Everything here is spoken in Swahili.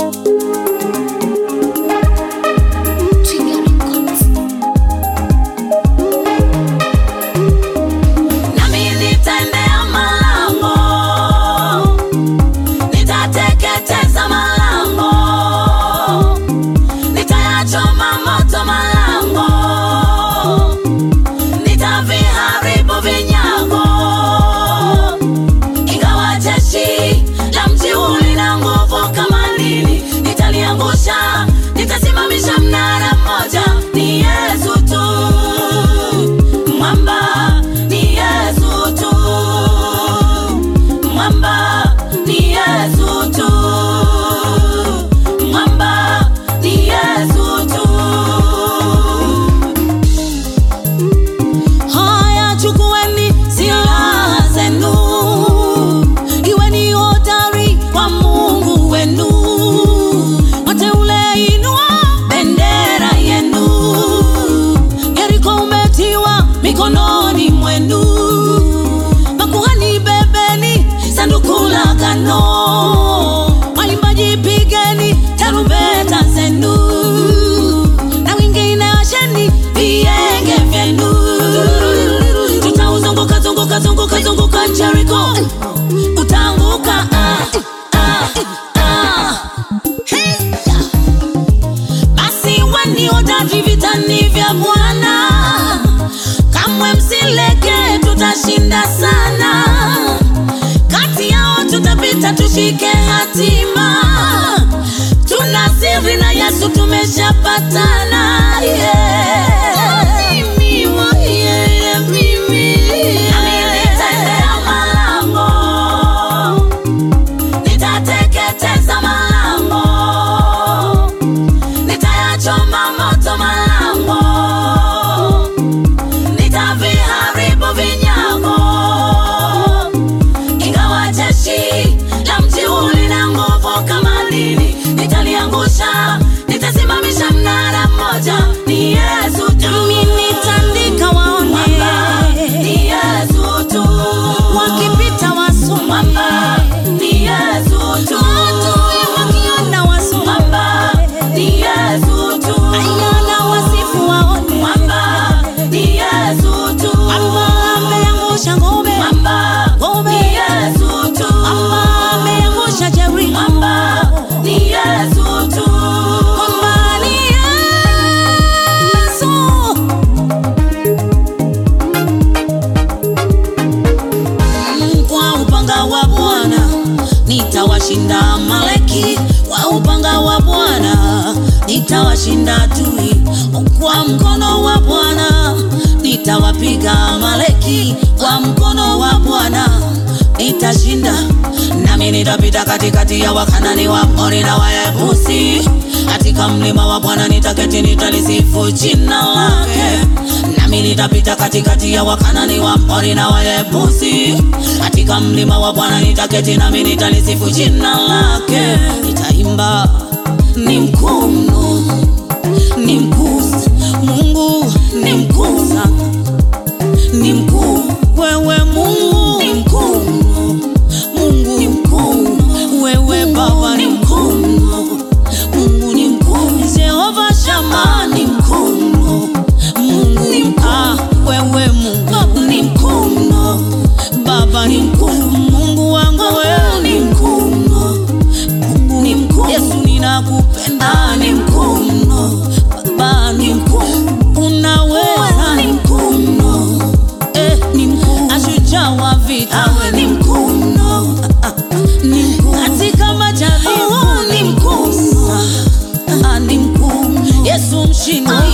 Nitasimamisha mnara mmoja, ni Yesu tu. Mwamba ni Yesu tu. Mwamba ni Yesu tu. Mwamba ni Yesu tu. Haya, chukueni silaha zenu, iweni hodari kwa Mungu wenu. Mikononi mwenu, makuhani bebeni sanduku la agano, waimbaji pigeni tarumbeta zenu, na wengine washeni vienge vyenu. Tutauzunguka zunguka zunguka zunguka Jericho, utaanguka Basi weni hodari vitani vya Bwana, kamwe msileke, tutashinda sana. Kati yao tutapita, tushike hatima. Tuna siri na Yesu, tumeshapatana. Nami nitaendea malango, nitateketeza malango, nitayachoma moto malango, nitaviharibu vinyago. Ingawa jeshi la mji huu lina nguvu kama nini, nitaliangusha, nitasimamisha mnara mmoja, ni Yesu tu. Nitandika waone, mwamba ni Yesu tu. Wakipita wasome, mwamba ni Yesu tu. Wakiona wasome, mwamba ni Yesu tu. Ayana wasifu waone, mwamba ni Yesu tu. Mwamba ameangusha ngome, mwamba ni Yesu tu. Mwamba ameangusha Jericho, mwamba ni Yesu tu. Mwamba ni Yesu. Kwa upanga wa Bwana nitawashinda Amaleki, kwa upanga wa Bwana nitawashinda adui, kwa mkono wa Bwana nitawapiga Amaleki, kwa mkono wa Bwana nitashinda. Nami nitapita katikati ya Wakanani, Waamori na Wayebusi. Katika mlima wa Bwana nitaketi, nitalisifu jina lake. Nami nitapita katikati ya Wakanani, Waamori na Wayebusi. Katika mlima wa Bwana nitaketi, nami nitalisifu jina lake. Nitaimba, ni mkuu mno, ni mkuu Mungu, ni mkuu sana, ni mkuu wewe Mungu, ni mkuu Mungu, ni mkuu wewe Baba, ni mkuu Mungu, ni mkuu Jehova Shama, ni mkuu Mungu, ni mkuu wewe Mungu, ni mkuu Baba, ni mkuu Mungu wangu, wewe ni mkuu Mungu, ni mkuu Yesu, ninakupenda, ni mkuu Baba, ni mkuu unaweza, ni mkuu ni mkuu ashujaa wa vita, ni mkuu ni mkuu katika majaribu, ni mkuu ni mkuu Yesu mshindi.